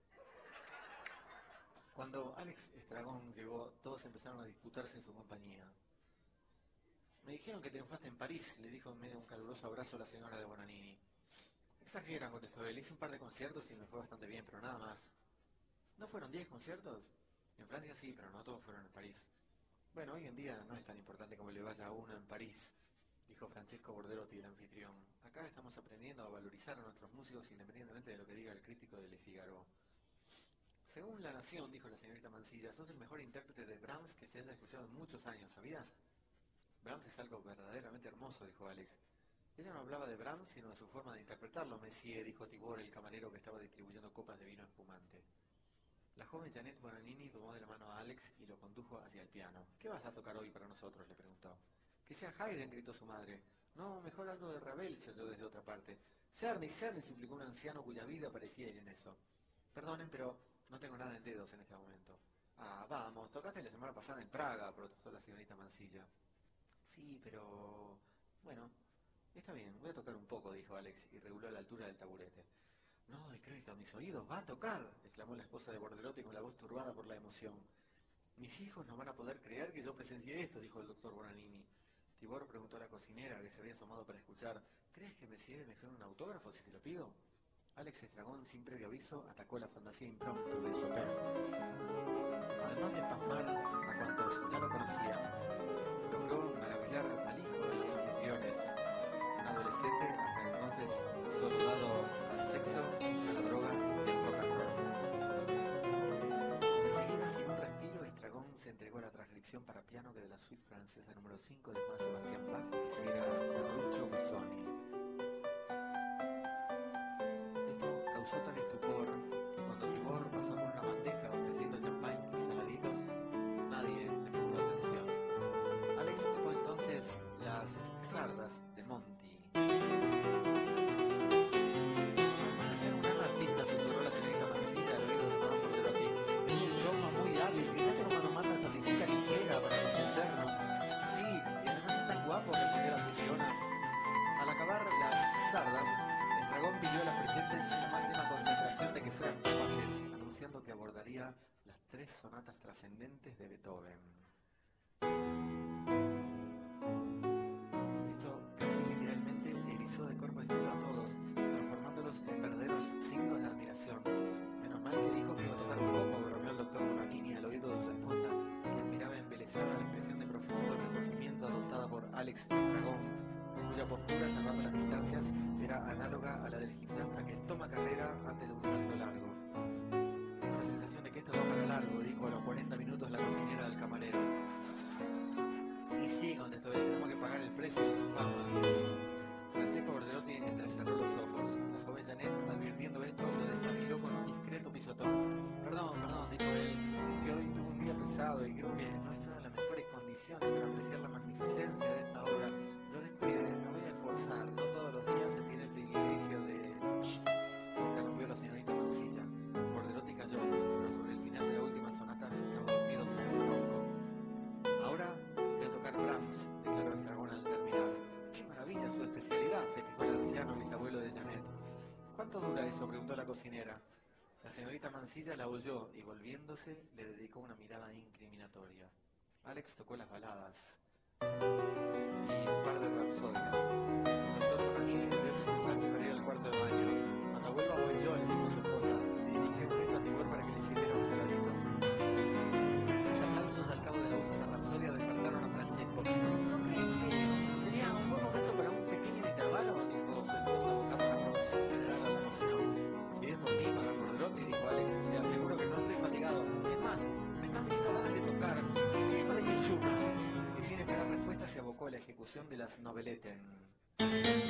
Cuando Alex Estragón llegó, todos empezaron a disputarse en su compañía. Me dijeron que triunfaste en París, le dijo en medio de un caluroso abrazo a la señora de Bonanini. Exageran, contestó él. Hice un par de conciertos y me fue bastante bien, pero nada más. ¿No fueron 10 conciertos? En Francia sí, pero no todos fueron en París. Bueno, hoy en día no es tan importante como le vaya a uno en París, dijo Francesco Borderotti, el anfitrión. Acá estamos aprendiendo a valorizar a nuestros músicos independientemente de lo que diga el crítico de Le Figaro. Según La Nación, dijo la señorita Mansilla, sos el mejor intérprete de Brahms que se haya escuchado en muchos años, ¿sabías? Brahms es algo verdaderamente hermoso, dijo Alex. Ella no hablaba de Brahms, sino de su forma de interpretarlo, Messier, dijo Tibor, el camarero que estaba distribuyendo copas de vino espumante. La joven Janet Bonanini tomó de la mano a Alex y lo condujo hacia el piano. ¿Qué vas a tocar hoy para nosotros?, le preguntó. Que sea Haydn, gritó su madre. No, mejor algo de Ravel, se oyó desde otra parte. Cerny, suplicó un anciano cuya vida parecía ir en eso. Perdonen, pero no tengo nada en dedos en este momento. Ah, vamos, tocaste la semana pasada en Praga, protestó la señorita Mansilla. Sí, pero... bueno, está bien, voy a tocar un poco, dijo Alex, y reguló a la altura del taburete. No doy crédito a mis oídos, va a tocar, exclamó la esposa de Borderotti con la voz turbada por la emoción. Mis hijos no van a poder creer que yo presencié esto, dijo el doctor Bonanini. Tibor preguntó a la cocinera, que se había asomado para escuchar, ¿crees que Messier me firme un autógrafo si te lo pido? Alex Estragón, sin previo aviso, atacó la fantasía impromptu de Chopin. Además de pasmar a cuantos ya lo conocían, logró maravillar al hijo de los anfitriones, un adolescente hasta entonces solo dado al sexo, a la droga y al rock and roll. Enseguida, sin un respiro, Estragón se entregó a la transcripción para piano que de la suite francesa número 5 de Juan Sebastián Bach hiciera Ferruccio Busoni. Esto causó tal estupor que cuando Tibor pasó por una bandeja ofreciendo champán y saladitos, nadie le prestó atención. Alex tocó entonces las sardas de Monti. Además de ser un gran artista, susurró la señorita Mansilla al oído de Madame Borderotti. Es un idioma muy hábil, fíjate cómo nos manda esta risita ligera para entendernos. Sí, y además es tan guapo, respondió la anfitriona. Al acabar las sardas, Estragón pidió a las presentes la máxima concentración de que fueran capaces, anunciando que abordaría las 3 sonatas trascendentes de Beethoven. Esto casi literalmente erizó de cuerpo entero a todos, transformándolos en verdaderos signos de admiración. Menos mal que dijo que iba a tocar un poco, bromeó el doctor Bonanini al oído de su esposa, que admiraba embelesada la expresión de profundo recogimiento adoptada por Alex Estragón, cuya postura, salvando las distancias, era análoga a la del gimnasta que toma carrera antes de un salto largo. Tengo la sensación de que esto va para largo, dijo a los 40 minutos la cocinera del camarero. Y sí, contestó él, tenemos que pagar el precio de su fama. Francesco Borderotti entrecerró los ojos. La joven Janet, advirtiendo esto, lo despabiló con un discreto pisotón. Perdón, dijo él, es que hoy tuve un día pesado y creo que no estoy en las mejores condiciones para apreciar la magnificencia de esta obra. Lo descuide, me voy a esforzar, no todos los días se tiene el privilegio de... interrumpió la señorita Mansilla. Borderotti cayó, pero sobre el final de la última sonata estaba dormido como un tronco. Ahora voy a tocar Brahms, declaró Estragón al terminar. ¡Qué maravilla su especialidad!, festejó el anciano bisabuelo de Janet. ¿Cuánto dura eso?, preguntó la cocinera. La señorita Mansilla la oyó y, volviéndose, le dedicó una mirada incriminatoria. Alex tocó las baladas y un par de rapsodias. El doctor Bonanini debió excusarse para ir al cuarto de baño. Cuando vuelva voy yo, le dijo su esposa, y dirigió un gesto a Tibor para que le sirviera un saladito. Los aplausos al cabo de la última rapsodia despertaron a Francesco. ¿No creen que sería un buen momento para un pequeño intervalo?, dijo su esposa, buscando la promoción general a la emoción. Si es por mí, para Borderotti, dijo Alex, le aseguro que no estoy fatigado. Es más, me están viniendo ganas de tocar. ¿Qué le parece Schumann? Y sin esperar respuesta se abocó a la ejecución de las Noveletten. En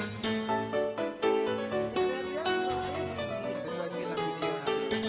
realidad no sé si empezó a decir la anfitriona.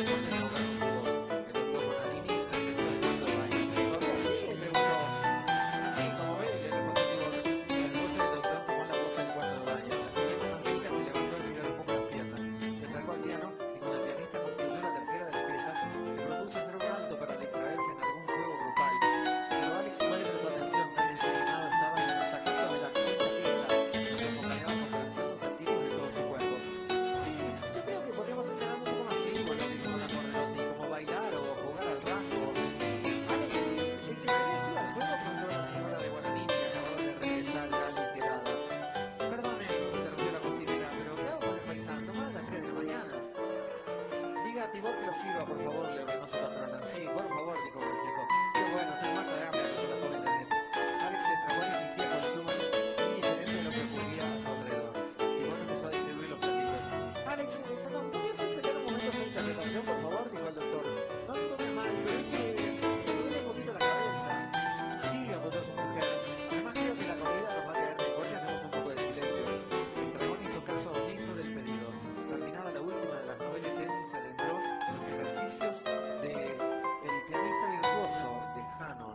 El doctor Bonanini regresó al cuarto de baño. ¿Todavía sí?, le preguntó. Sí, como ve, le respondió Tibor. La esposa del doctor tomó la puerta del cuarto de baño. La señorita Mansilla se levantó y tiró un poco las piernas. Se acercó al piano y con la pianista concluyó la tercera de las piezas. Le propuso hacer un alto para distraerse en algún juego grupal. Pero Alex no le prestó atención, tan enseñado estaba en el staccato de la quinta pieza, que acompañaba con graciosos saltitos de todo su cuerpo. Sí, yo creo que podríamos hacer algo un poco más frívolo, dijo la Borderotti, como bailar o jugar al rango. Alex, ¿el que quería ir al juego?, preguntó la señora de Guaraní, que acababa de regresar ya aligerada. Perdone, interrumpió la cocinera, pero ¿qué hago con el paisán? Son más de las 3 de la mañana. Diga a Tibor que lo sirva, por favor, le ordenó su patrona. Sí, por favor, dijo Francesco. Qué bueno, estoy muerto de hambre, dijo la joven Janet. Alex se trabó y insistía con Schumann, muy diferente de lo que ocurría a su alrededor. Tibor empezó a distribuir los platitos. Alex, perdón, ¿podrías explicar un momento su interpretación, por favor?, dijo el doctor. No me tome mal, pero es que me duele un poquito la cabeza. Sí, apoyó su mujer. Además creo que la comida nos va a caer mejor y hacemos un poco de silencio. El dragón hizo caso omiso del pedido. Terminada la última de las Noveletten, se adentró en los ejercicios de El pianista virtuoso de Hanon.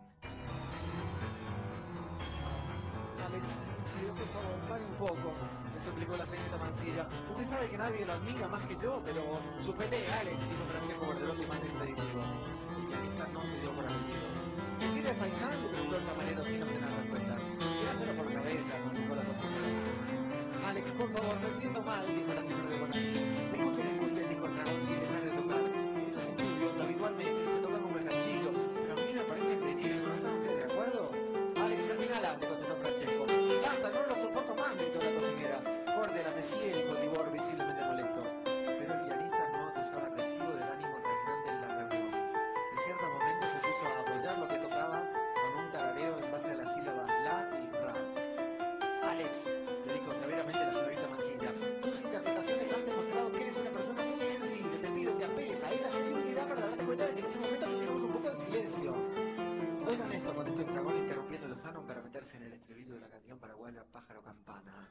Alex, si por favor, pare un poco, le suplicó la señorita Mansilla. Usted sabe que nadie lo admira más que yo, pero supete, Alex, dijo Francesco Borderotti más expeditivo. El pianista no se dio por aludido. ¿Se sirve faisán?, le preguntó el camarero sin obtener respuesta. Tíraselo por la cabeza, aconsejó la cocinera. Alex, por favor, me siento mal, dijo la señora de Bonanini. Escuchen, dijo el dragón sin dejar de tocar. Estos estudios habitualmente se tocan como ejercicio, pero a mí me parece preciso, ¿no están ustedes de acuerdo? Alex, terminala, le contestó Francesco. Basta, no lo soporto más, gritó la cocinera. Borde la mesía, dijo Tibor, visiblemente molesto. Pero el pianista no acusaba recibo del ánimo reinante en la reunión. En cierto momento se puso a apoyar lo que tocaba con un tarareo en base a las sílabas la y ra. Alex, le dijo severamente la señorita Mansilla, tus interpretaciones han demostrado que eres una persona muy sensible. Te pido que apeles a esa sensibilidad para darte cuenta de que en este momento necesitamos un poco de silencio. Oigan esto, contestó el dragón interrumpiendo el Hanon para meterse en el estribillo de la canción paraguaya Pájaro Campana.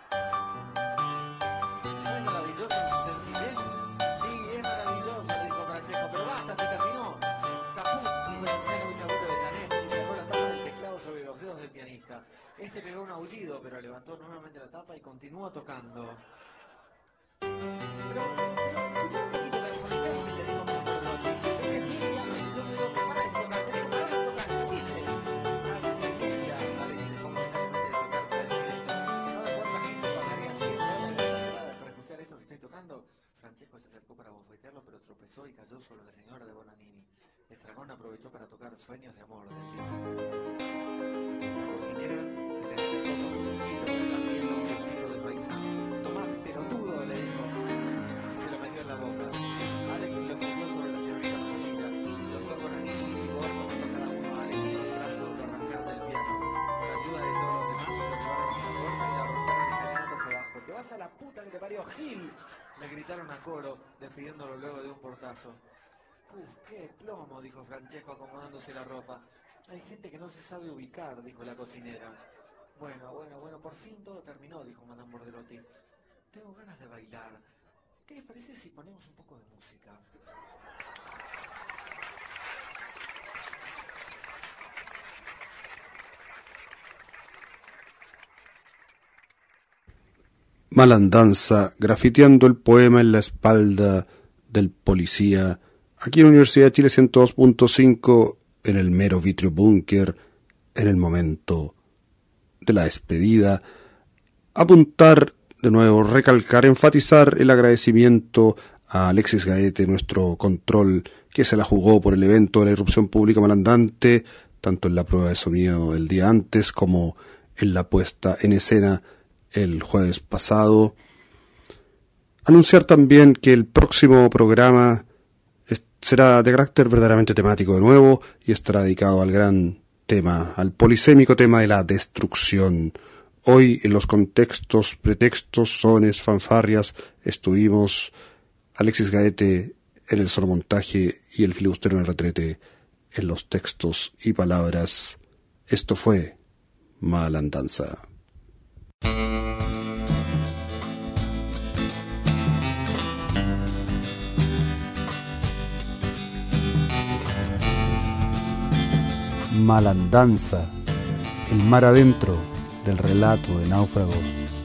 ¿No es maravillosa su sencillez? Sí, es maravillosa, le dijo Francesco, pero basta, se terminó. Caput, dijo el anciano bisabuelo de Janet y cerró la tapa del teclado sobre los dedos del pianista. Este pegó un aullido, pero levantó nuevamente la tapa y continuó tocando. Pero, escucha un poquito la sonidez, le dijo Borderotti. Es que es mi piano, si yo digo que para de tocar, tenés que parar de tocar, ¿entendiste? Alex se inicia, Alex dejó momentáneamente de tocar para el silencio. ¿Sabe cuánta gente pagaría $100 para escuchar esto que estoy tocando? Francesco se acercó para bofetearlo, pero tropezó y cayó sobre la señora de Bonanini. Estragón aprovechó para tocar Sueños de amor de Liszt. La cocinera se le acercó con sigilo, también un bolsillo del paisán. Tomá, pelotudo, le dijo. Se lo metió en la boca. Alex lo cogió sobre la señorita Mansilla. El doctor Bonanini y Tibor tomando cada uno a Alex en el brazo para arrancar del piano. Con la ayuda de todos los demás se lo llevaron a la puerta y la arrojaron escalinatas abajo. ¡Te vas a la puta que te parió, Gil! Le gritaron gritaron a coro, despidiéndolo luego de un portazo. ¡Uf, qué plomo!, dijo Francesco acomodándose la ropa. Hay gente que no se sabe ubicar, dijo la cocinera. Bueno, por fin todo terminó, dijo Madame Borderotti. Tengo ganas de bailar. ¿Qué les parece si ponemos un poco de música? Malandanza, grafiteando el poema en la espalda del policía, aquí en Universidad de Chile 102.5, en el mero Vitrio Búnker, en el momento de la despedida. Apuntar de nuevo, recalcar, enfatizar el agradecimiento a Alexis Gaete, nuestro control, que se la jugó por el evento de la irrupción pública malandante, tanto en la prueba de sonido del día antes como en la puesta en escena el jueves pasado. Anunciar también que el próximo programa será de carácter verdaderamente temático de nuevo y estará dedicado al gran tema, al polisémico tema de la destrucción. Hoy en los contextos, pretextos, sones, fanfarrias, estuvimos Alexis Gaete en el sonomontaje y el filibustero en el retrete en los textos y palabras. Esto fue Malandanza. Malandanza, el mar adentro del relato de náufragos